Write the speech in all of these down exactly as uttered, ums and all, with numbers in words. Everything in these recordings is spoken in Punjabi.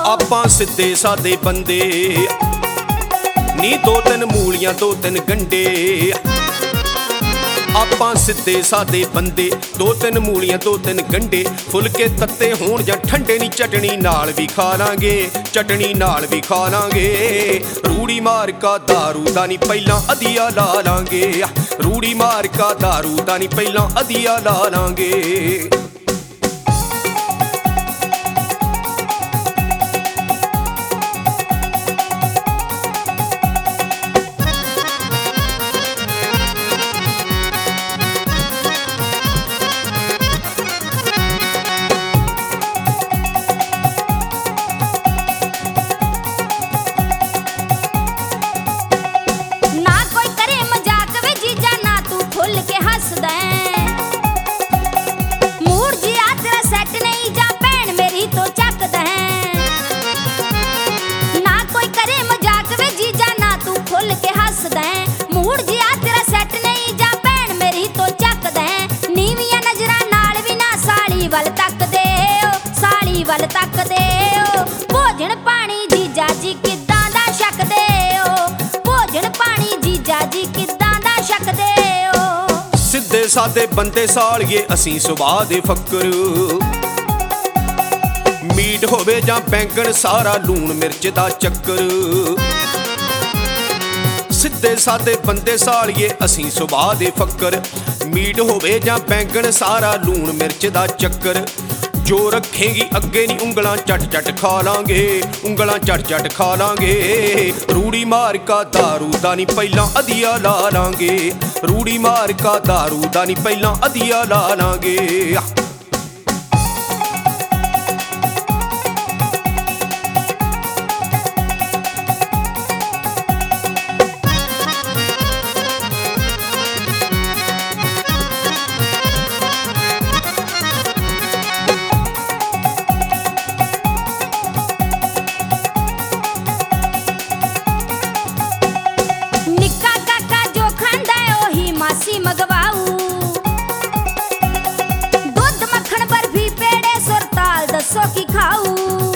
ਆਪਾਂ ਸਿੱਧੇ ਸਾਦੇ ਬੰਦੇ ਨੀ, ਦੋ ਤਿੰਨ ਮੂਲੀਆਂ ਦੋ ਤਿੰਨ ਗੰਡੇ। ਆਪਾਂ ਸਿੱਧੇ ਸਾਦੇ ਬੰਦੇ, ਦੋ ਤਿੰਨ ਮੂਲੀਆਂ ਦੋ ਤਿੰਨ ਗੰਡੇ। ਫੁਲਕੇ ਤੱਤੇ ਹੋਣ ਜਾਂ ਠੰਡੇ ਨੀ, ਚਟਣੀ ਨਾਲ ਵੀ ਖਾ ਲਾਂਗੇ, ਚਟਣੀ ਨਾਲ ਵੀ ਖਾ ਲਾਂਗੇ। ਰੂੜੀ ਮਾਰਕਾ ਦਾਰੂ ਦਾ ਨੀ ਪਹਿਲਾਂ ਅਧੀਆ ਲਾ ਲਾਂਗੇ, ਰੂੜੀ ਮਾਰਕਾ ਦਾਰੂ ਦਾ ਨੀ ਪਹਿਲਾਂ ਅਧੀਆ ਲਾ ਲਾਂਗੇ। ਵੱਲ ਤੱਕਦੇ ਓ ਭੋਜਨ ਪਾਣੀ ਜੀਜਾ ਜੀ ਕਿੱਦਾਂ ਦਾ ਛਕਦੇ ਓ, ਭੋਜਨ ਪਾਣੀ ਜੀਜਾ ਜੀ ਕਿੱਦਾਂ ਦਾ ਛਕਦੇ ਓ। ਸਿੱਧੇ ਸਾਦੇ ਬੰਦੇ ਸਾਲੀਏ ਅਸੀਂ ਸੁਭਾਅ ਦੇ ਫੱਕਰ, ਮੀਟ ਹੋਵੇ ਜਾਂ ਬੈਂਗਣ ਸਾਰਾ ਲੂਣ ਮਿਰਚ ਦਾ ਚੱਕਰ। ਸਿੱਧੇ ਸਾਦੇ ਬੰਦੇ ਸਾਲੀਏ ਅਸੀਂ ਸੁਭਾਅ ਦੇ ਫੱਕਰ, ਮੀਟ ਹੋਵੇ ਜਾਂ ਬੈਂਗਣ ਸਾਰਾ ਲੂਣ ਮਿਰਚ ਦਾ ਚੱਕਰ। ਜੋ ਰੱਖੇਗੀ ਅੱਗੇ ਨੀ ਉਂਗਲਾਂ ਚੱਟ ਚੱਟ ਖਾ ਲਾਂਗੇ, ਉਂਗਲਾਂ ਚੱਟ ਚੱਟ ਖਾ ਲਾਂਗੇ। ਰੂੜੀ ਮਾਰਕਾ ਦਾਰੂ ਦਾ ਨੀ ਪਹਿਲਾਂ ਅਧੀਆ ਲਾ ਲਾਂਗੇ, ਰੂੜੀ ਮਾਰਕਾ ਦਾਰੂ ਦਾ ਨੀ ਪਹਿਲਾਂ ਅਧੀਆ ਲਾ ਲਾਂਗੇ। ਮਗਵਾਊ ਦੁੱਧ ਮੱਖਣ ਬਰਫੀ ਪੇੜੇ ਸੁਰਤਾਲ ਦੱਸੋ ਕੀ ਖਾਊ।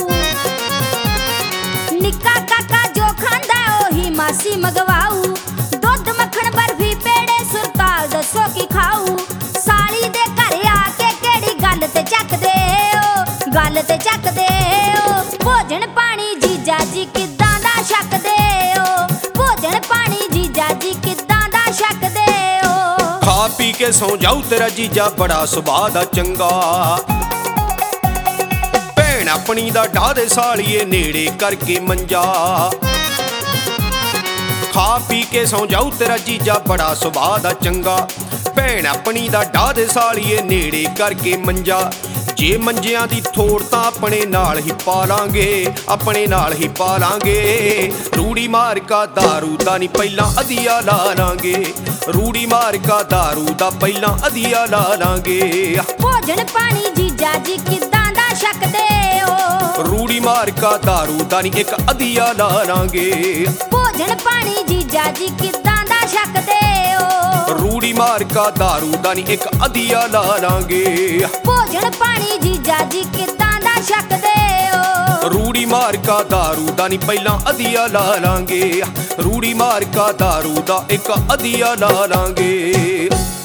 ਨਿੱਕਾ ਕਾਕਾ ਜੋ ਖਾਂਦਾ ਉਹੀ ਮਾਸੀ ਮਗਵਾਊ, ਦੁੱਧ ਮੱਖਣ ਬਰਫੀ ਪੇੜੇ ਸੁਰਤਾਲ ਦੱਸੋ ਕੀ ਖਾਊ। ਸਾਲੀ ਦੇ ਘਰ ਆ ਕੇ ਕਿਹੜੀ ਗੱਲ ਤੇ ਚੱਕਦੇ ਓ, ਗੱਲ ਤੇ ਚੱਕਦੇ ਓ। ਭੋਜਨ ਪਾਣੀ ਜੀਜਾ ਜੀ ਕਿੱਦਾਂ ਦਾ ਛਕਦੇ ਓ, ਭੋਜਨ ਪਾਣੀ ਜੀਜਾ ਜੀ ਕਿੱਦਾਂ ਦਾ ਛਕਦੇ। ਖਾ ਪੀ ਕੇ ਸੌਂ ਜਾਊ ਤੇਰਾ ਜੀਜਾ ਬੜਾ ਸੁਭਾਅ ਦਾ ਚੰਗਾ, ਭੈਣ ਆਪਣੀ ਦਾ ਢਾਹ ਦੇ ਸਾਲੀਏ ਨੇੜੇ ਕਰਕੇ ਮੰਜਾ। ਖਾ ਪੀ ਕੇ ਸੌਂ ਜਾਊ ਤੇਰਾ ਜੀਜਾ ਬੜਾ ਸੁਭਾਅ ਦਾ ਚੰਗਾ, ਭੈਣ ਆਪਣੀ ਦਾ ਢਾਹ ਦੇ ਸਾਲੀਏ ਨੇੜੇ ਕਰਕੇ ਮੰਜਾ। ਜੇ ਮੰਜਿਆਂ ਦੀ ਥੋੜ ਤਾਂ ਆਪਣੇ ਨਾਲ ਹੀ ਪਾ ਲਾਂਗੇ, ਆਪਣੇ ਨਾਲ ਹੀ ਪਾ ਲਾਂਗੇ। ਰੂੜੀ ਮਾਰਕਾ ਦਾਰੂ ਦਾ ਨੀ ਪਹਿਲਾਂ ਅਧੀਆ ਲਾ ਲਾਂਗੇ, ਰੂੜੀ ਮਾਰਕਾ ਦਾਰੂ ਦਾ ਪਹਿਲਾਂ ਅਧੀਆ ਲਾ ਲਾਂਗੇ। ਭੋਜਨ ਪਾਣੀ ਜੀਜਾ ਜੀ ਕਿੱਦਾਂ ਦਾ ਛਕਦੇ ਓ, ਰੂੜੀ ਮਾਰਕਾ ਦਾਰੂ ਦਾ ਨੀ ਇੱਕ ਅਧੀਆ ਲਾ ਲਾਂਗੇ। ਭੋਜਨ ਪਾਣੀ ਜੀਜਾ ਜੀ ਕਿੱਦਾਂ ਦਾ ਛਕਦੇ ਓ, ਰੂੜੀ ਮਾਰਕਾ ਦਾਰੂ ਦਾ ਨੀ ਇੱਕ ਅਧੀਆ ਲਾ ਲਾਂਗੇ। ਭੋਜਨ ਪਾਣੀ ਜੀਜਾ ਜੀ ਕਿੱਦਾਂ ਦਾ ਛਕਦੇ ਓ, ਰੂੜੀ ਮਾਰਕਾ ਦਾਰੂ ਦਾ ਨੀ ਪਹਿਲਾਂ ਅਧੀਆ ਲਾ ਲਾਂਗੇ, ਰੂੜੀ ਮਾਰਕਾ ਦਾਰੂ ਦਾ ਇੱਕ ਅਧੀਆ ਲਾ ਲਾਂਗੇ।